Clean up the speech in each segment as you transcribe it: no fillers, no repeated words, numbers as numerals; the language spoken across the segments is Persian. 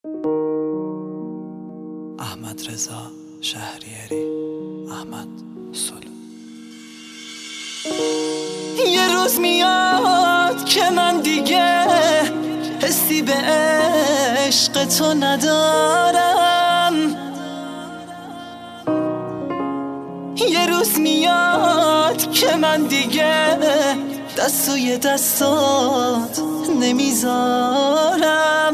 احمد رضا شهریاری، احمد سلو. یه روز میاد که من دیگه حسی به عشق تو ندارم. یه روز میاد که من دیگه دست توی دستات نمیذارم.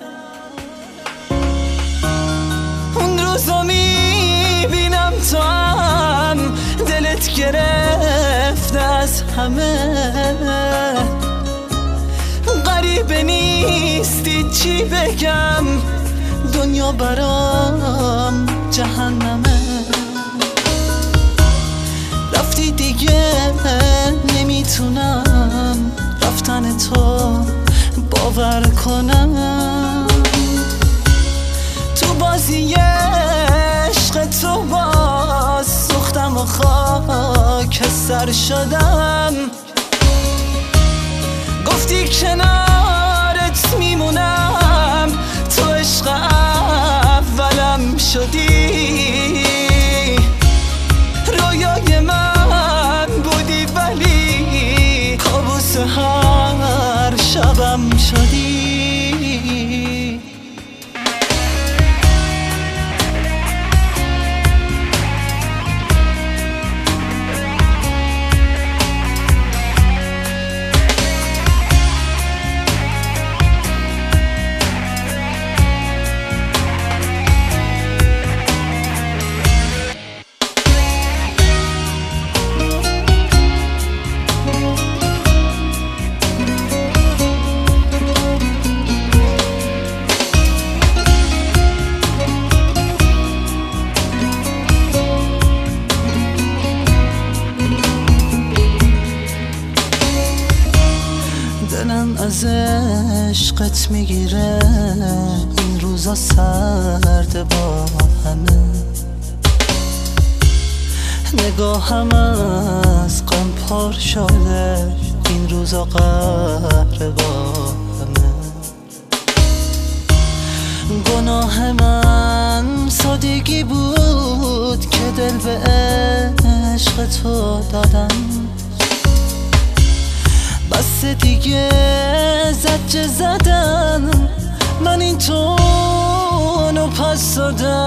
اون روزو میبینم تو هم دلت گرفته از همه، غریبه نیستی چی بگم، دنیا برام جهنمه. رفتی دیگه نمیتونم رفتن تو باور کنم. تو بازی عشق تو باز سوختم و خاکستر شدم. گفتی کنارت میمونم، تو عشق اولم شدی. رویای من بودی ولی کابوس هر شبم شدی. دلم از عشقت میگیره، این روزا سرده با همه. نگاهم از غم پر شده، این روزا قهر با همه. گناه من سادگی بود که دل به عشق تو دادم. بس دیگه زجه زدم، من این تونو پس دادم.